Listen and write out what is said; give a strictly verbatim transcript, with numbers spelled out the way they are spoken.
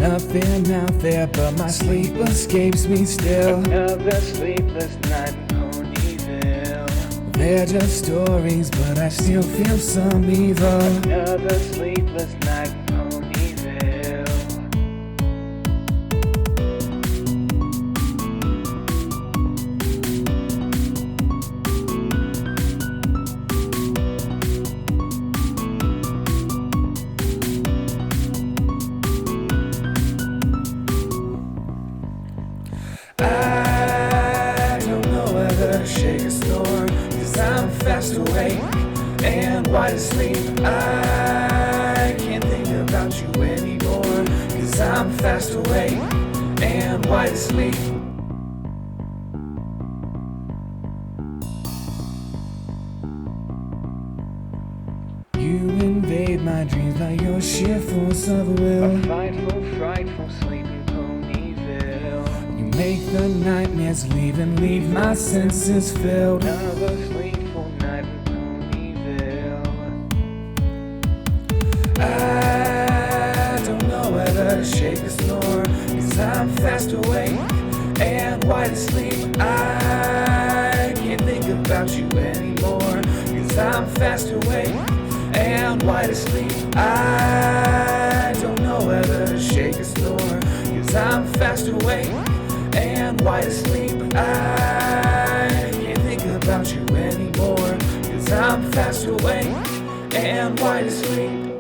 nothing out there, but my sleep escapes me still. Another sleepless night in Ponyville. They're just stories, but I still feel some evil. Another sleepless night in Ponyville. I don't know whether to shake or snore, 'cause I'm fast awake and wide asleep. I can't think about you anymore, 'cause I'm fast awake and wide asleep. You invade my dreams by your sheer force of will. A frightful, frightful sleep in Ponyville. You make the nightmares leave and leave my senses filled. Another sleepful night in Ponyville. I don't know whether to shake or snore, 'cause I'm fast awake and wide asleep. I can't think about you anymore, 'cause I'm fast awake and wide asleep. I don't know whether to shake or snore, 'cause I'm fast awake and wide asleep. I can't think about you anymore, 'cause I'm fast awake and wide asleep.